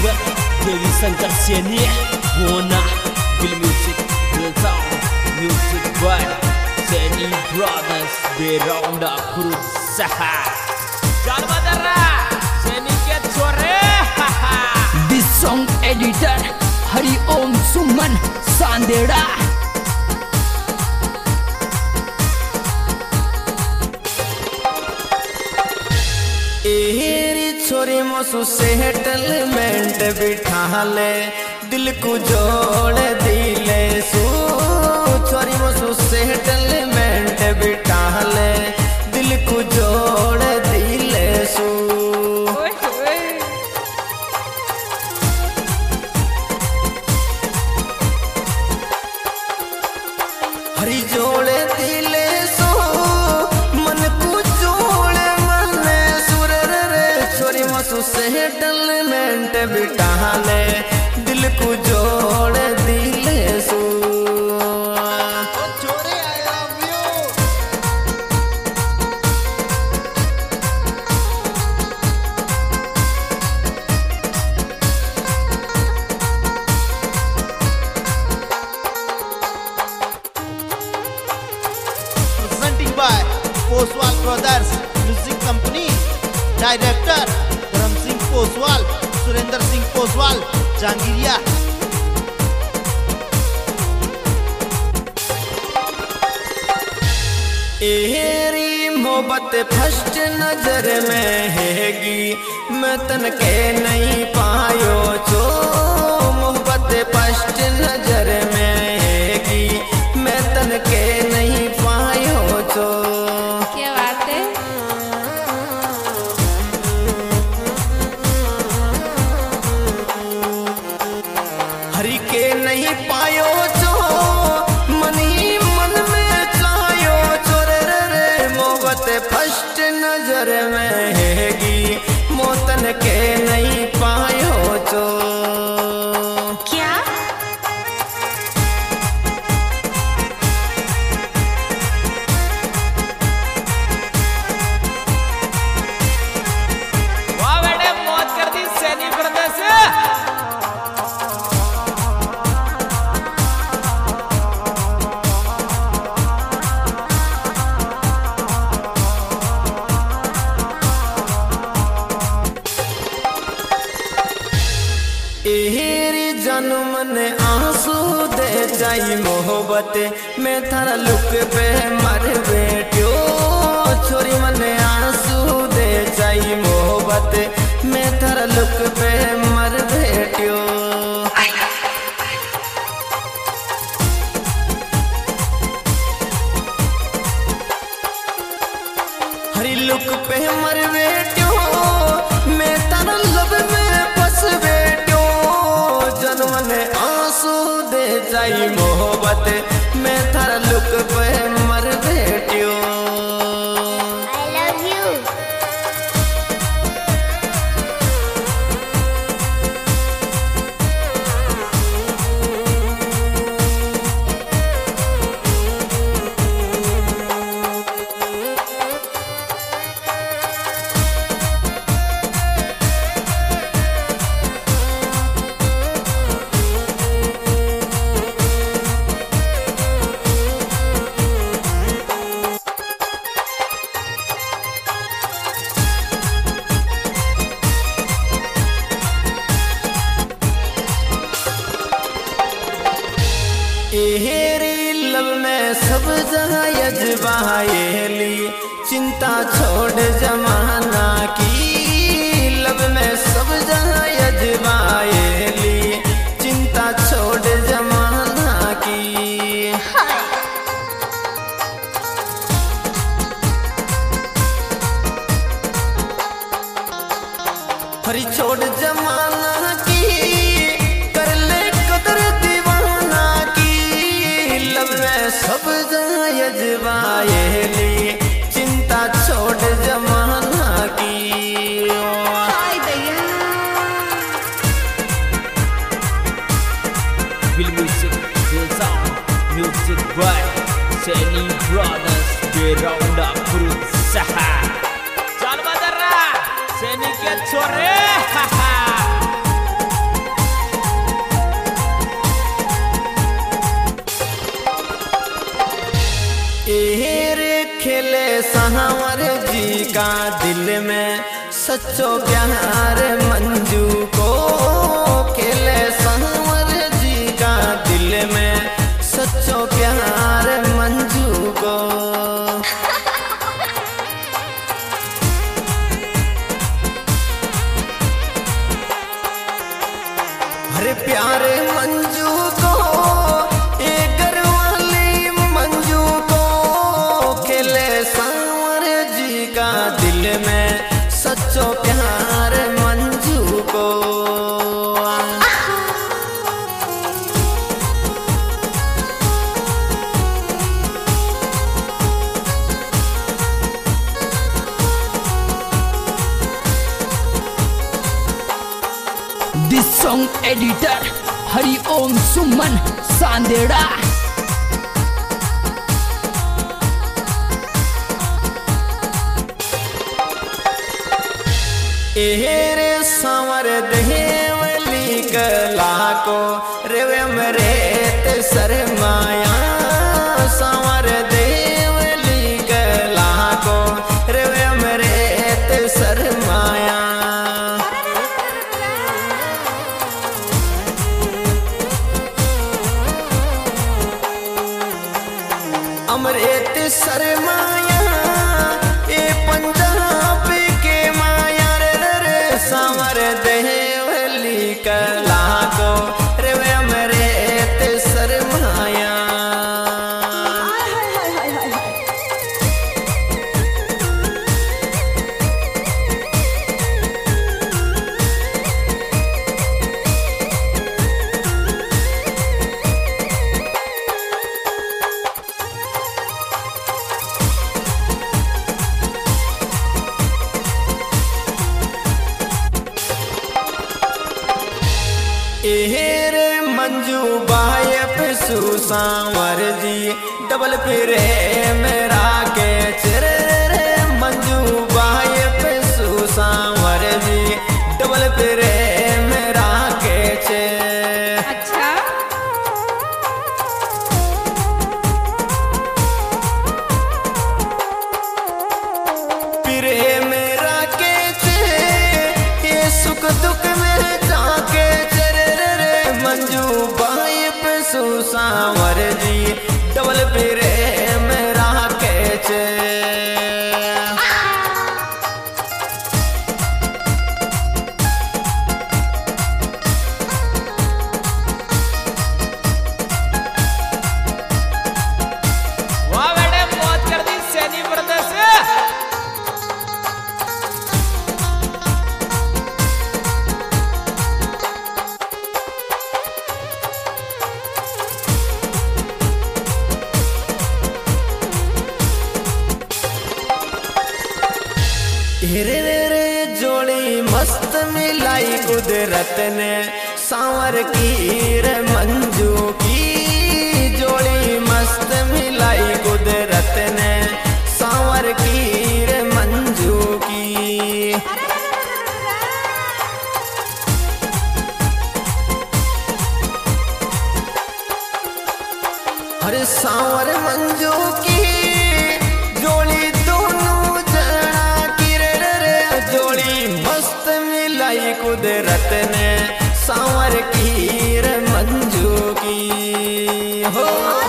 juga Dewi Sangkar Seni Wona Bil Music Bil Sound Music by Seni Brothers Beronda Berusaha Jangan darah Seni ke sore This song editor Hari Om Suman Sandera छोरी मसू settlement बिठा ले दिल को जोड़ दिले सू छोरी मसू settlement बिठा ले दिल को जोड़ दिले सू हरी जोड़े दिले सो मन को जोड़े मन सुर रे छोरी मसू सेटलमेंट बिठा ले दिल को जोड़ दिले सो छोरे I love you presenting by Poswal Brothers Music Company Director Dharam Singh Poswal Surinder Singh Poswal Jangiriya एरी मोहब्बत फर्स्ट नजर में हैगी मैं तन के नहीं पायो जो मोहब्बत फर्स्ट नजर में हैगी मैं तन के नहीं पायो जो क्या बात है हरि के नहीं पायो जो मन ही मन में चायो चोरे रे मोहब्बत फर्स्ट नजर में हैगी मोतन के नहीं पायो जो क्या वाह बेटे मौत कर दी सैनी ब्रदर्स एरी जानू मन आंसू दे जाई मोहब्बत मैं थारा लुक पे मर बैठो छोरी मन आंसू दे जाई मोहब्बत मैं थारा लुक पे मर बैठो हरी लुक पे मर बैठो मैं तारा लब में फंस बैठो जनमन आंसू दे जाई मोहब्बत मैं थारा लुक पे मर बैठो आई लव यू एरी लब में सब जगह यजबाएली चिंता छोड़ जमाना की लब में सब जगह यजबाएली चिंता छोड़ जमाना की हरी छोड़ जमाना की कर ले कदर दीवाना की लब में सब जगह यजबाएली चिंता छोड़ जमाना की हाय भैया Bil Music Bil Sound Music by Seni Brothers Beronda Berusaha Jangan darah Seni ke sore सांवर जी का दिल में सच्चो प्यार मंजू को, खेले सांवर जी का दिल में सच्चो प्यार मंजू को। अरे प्यारे मंजू को, एक घरवाली मंजू को, खेले सांवर जी का दिल में सच्चो प्यार मंजू को। This song editor Hari Om Suman Sandera। रे सांवर देवली कला को रेवे मरेत शर्माया, सांवर देवली कला को रेवे मरेत शर्माया। अमृत शर्माया ए पंजाब के माया रे, सांवर देवली कला को रे अमृत शर्माया। रे मंजू बायप सांवर जी डबल फिरे मेरा के चिर रे, मंजू बायप सांवर जी डबल फिरे मेरा के चिर। अच्छा फिरे मेरा के चिर, ये सुख दुख में जाके मंजू बाइप सांवर जी डबल फिरे मेरा कैच। वाह बेटे मौज कर दी सैनी पर्दे से। रे रे रे जोड़ी मस्त मिलाई कुदरत ने सांवर की रे मंजू की, जोड़ी मस्त मिलाई कुदरत ने सांवर की रे मंजू की। अरे सांवर मंजू की जोड़ी दोनों जना की रे, जोड़ी मस्त मिलाई कुदरत ने सांवर की रे मंजू की हो।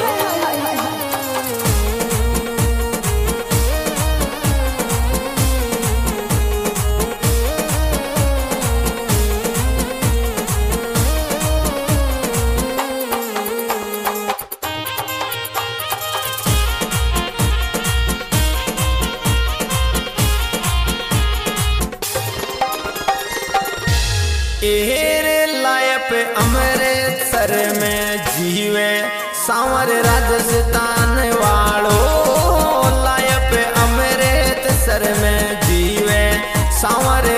रे लायप अमृतसर में जीवे सांवर राजस्थान वालो, लायप अमृतसर में जीवे सांवर